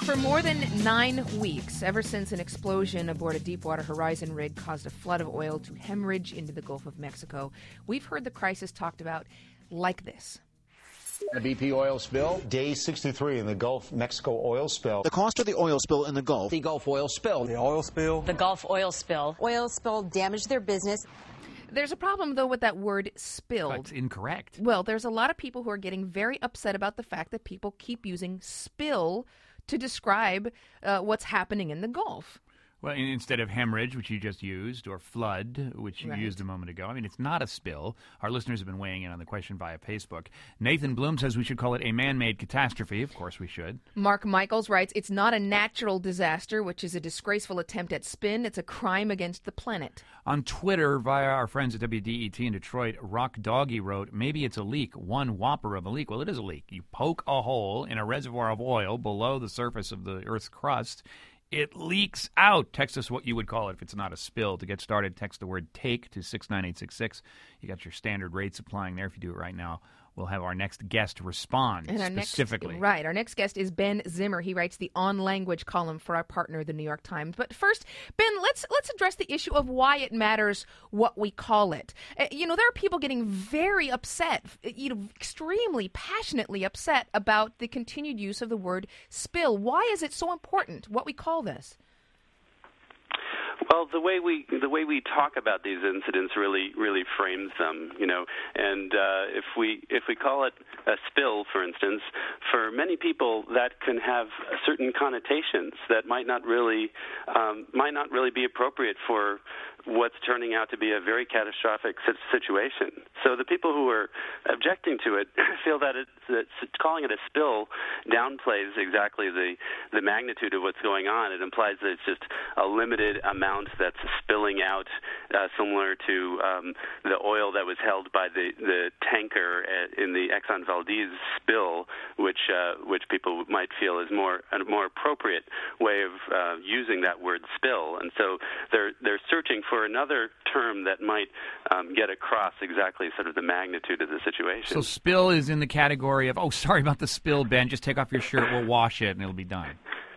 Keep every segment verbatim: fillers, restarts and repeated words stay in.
For more than nine weeks, ever since an explosion aboard a Deepwater Horizon rig caused a flood of oil to hemorrhage into the Gulf of Mexico, we've heard the crisis talked about like this. A B P oil spill. Day sixty-three in the Gulf Mexico oil spill. The cost of the oil spill in the Gulf. The Gulf oil spill. The oil spill. The Gulf oil spill. Oil spill damaged their business. There's a problem, though, with that word spilled. That's incorrect. Well, there's a lot of people who are getting very upset about the fact that people keep using spill to describe uh, what's happening in the Gulf. Well, instead of hemorrhage, which you just used, or flood, which you Right. used a moment ago. I mean, it's not a spill. Our listeners have been weighing in on the question via Facebook. Nathan Bloom says we should call it a man-made catastrophe. Of course we should. Mark Michaels writes, it's not a natural disaster, which is a disgraceful attempt at spin. It's a crime against the planet. On Twitter, via our friends at W D E T in Detroit, Rock Doggy wrote, maybe it's a leak, one whopper of a leak. Well, it is a leak. You poke a hole in a reservoir of oil below the surface of the Earth's crust. It leaks out. Text us what you would call it if it's not a spill. To get started, text the word TAKE to six nine eight six six. You got your standard rates applying there. If you do it right now, we'll have our next guest respond And our specifically. Next, right. Our next guest is Ben Zimmer. He writes the On Language column for our partner, the New York Times. But first, Ben, let's let's address the issue of why it matters what we call it. Uh, you know, there are people getting very upset, you know, extremely passionately upset about the continued use of the word spill. Why is it so important what we call this? Well, the way we the way we talk about these incidents really really frames them, you know. And uh, if we if we call it a spill, for instance, for many people that can have certain connotations that might not really um, might not really be appropriate for what's turning out to be a very catastrophic situation. So the people who are objecting to it feel that, it, that calling it a spill downplays exactly the, the magnitude of what's going on. It implies that it's just a limited amount that's spilling out, uh, similar to um, the oil that was held by the, the tanker in the Exxon Valdez spill, which uh, which people might feel is more a more appropriate way of uh, using that word spill. And so they're they're searching for another term that might um, get across exactly sort of the magnitude of the situation. So spill is in the category of, oh, sorry about the spill, Ben. Just take off your shirt, we'll wash it, and it'll be done.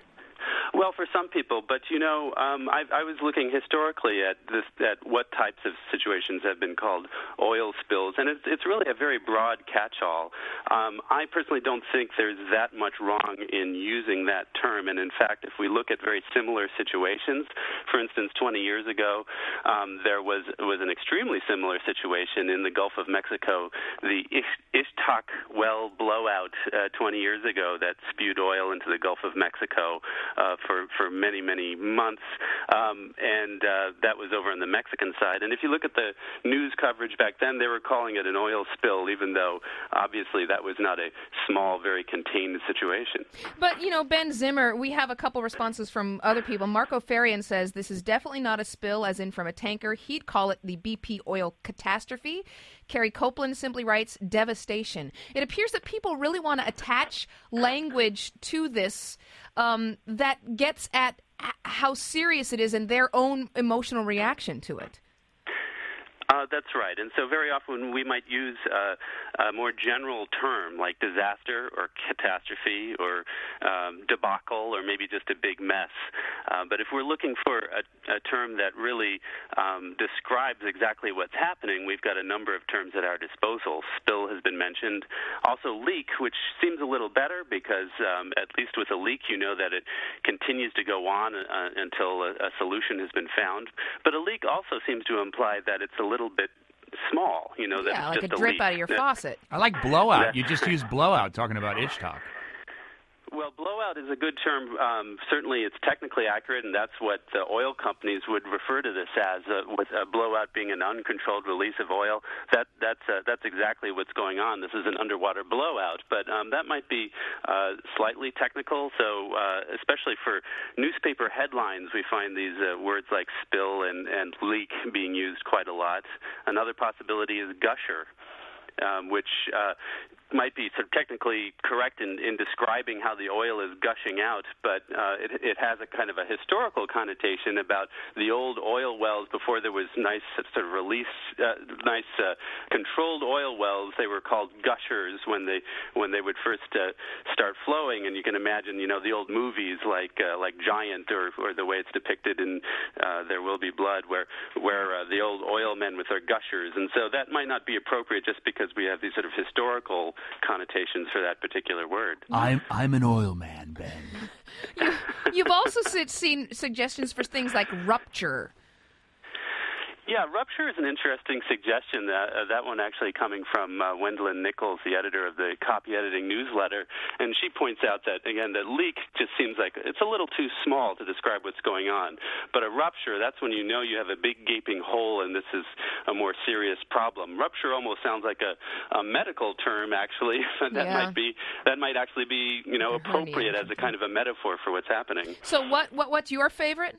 Well, for some people, but you know, um, I, I was looking historically at this, at what types of situations have been called oil spills, and it's, it's really a very broad catch-all. Um, I personally don't think there's that much wrong in using that term, and in fact, if we look at very similar situations, for instance, twenty years ago, um, there was was an extremely similar situation in the Gulf of Mexico, the Ish- Ishtak well blowout uh, twenty years ago that spewed oil into the Gulf of Mexico. Uh, for, for many, many months, um, and uh, that was over on the Mexican side. And if you look at the news coverage back then, they were calling it an oil spill, even though obviously that was not a small, very contained situation. But, you know, Ben Zimmer, we have a couple responses from other people. Marco Farian says this is definitely not a spill, as in from a tanker. He'd call it the B P oil catastrophe. Carrie Copeland simply writes, devastation. It appears that people really want to attach language to this um, that gets at how serious it is and their own emotional reaction to it. Uh, that's right. And so very often we might use uh, a more general term like disaster or catastrophe or um, debacle or maybe just a big mess. Uh, but if we're looking for a, a term that really um, describes exactly what's happening, we've got a number of terms at our disposal. Spill has been mentioned. Also leak, which seems a little better because um, at least with a leak you know that it continues to go on uh, until a, a solution has been found. But a leak also seems to imply that it's a little bit small, you know, that yeah, it's like just a drip leak. out of your that, faucet. I like blowout. You just use blowout talking about Ishtak. Well, blowout is a good term. Um, certainly it's technically accurate, and that's what the oil companies would refer to this as, uh, with a blowout being an uncontrolled release of oil. That, that's, uh, that's exactly what's going on. This is an underwater blowout, but um, that might be uh, slightly technical. So uh, especially for newspaper headlines, we find these uh, words like spill and, and leak being used quite a lot. Another possibility is gusher. Um, which uh, might be sort of technically correct in, in describing how the oil is gushing out, but uh, it, it has a kind of a historical connotation about the old oil wells before there was nice sort of release, uh, nice uh, controlled oil wells. They were called gushers when they when they would first uh, start flowing, and you can imagine, you know, the old movies like uh, like Giant or, or the way it's depicted in uh, There Will Be Blood, where where uh, the old oil men with their gushers, and so that might not be appropriate just because we have these sort of historical connotations for that particular word. I'm I'm an oil man, Ben. you, you've also seen suggestions for things like rupture. Yeah, rupture is an interesting suggestion. That, uh, that one actually coming from uh, Wendlyn Nichols, the editor of the Copy Editing newsletter, and she points out that, again, the leak just seems like it's a little too small to describe what's going on. But a rupture, that's when you know you have a big gaping hole and this is a more serious problem. Rupture almost sounds like a, a medical term, actually. that yeah. might be that might actually be, you know, appropriate as a kind of a metaphor for what's happening. So what, what what's your favorite?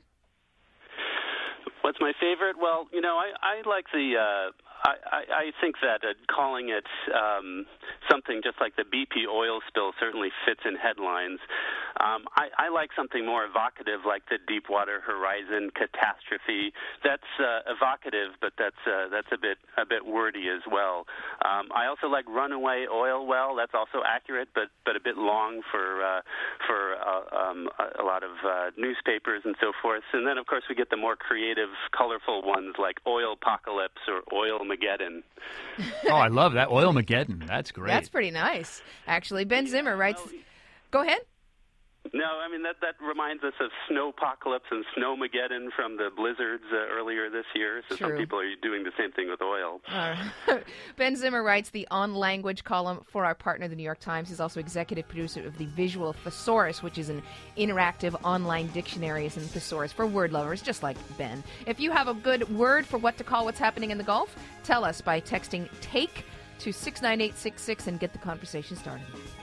What's my favorite? Well, you know, I, I like the. Uh, I, I think that uh, calling it um, something just like the B P oil spill certainly fits in headlines. Um, I, I like something more evocative, like the Deepwater Horizon catastrophe. That's uh, evocative, but that's uh, that's a bit a bit wordy as well. Um, I also like runaway oil well. That's also accurate, but but a bit long for uh, for uh, um, a, a lot of uh, newspapers and so forth. And then, of course, we get the more creative, colorful ones like oil apocalypse or oil Mageddon. Oh, I love that. Oil Mageddon. That's great. That's pretty nice, actually. Ben Zimmer writes, go ahead. No, I mean, that, that reminds us of Snowpocalypse and Snowmageddon from the blizzards uh, earlier this year. So True. some people are doing the same thing with oil. Uh, Ben Zimmer writes the On Language column for our partner, the New York Times. He's also executive producer of the Visual Thesaurus, which is an interactive online dictionary and thesaurus for word lovers, just like Ben. If you have a good word for what to call what's happening in the Gulf, tell us by texting TAKE to six nine eight six six and get the conversation started.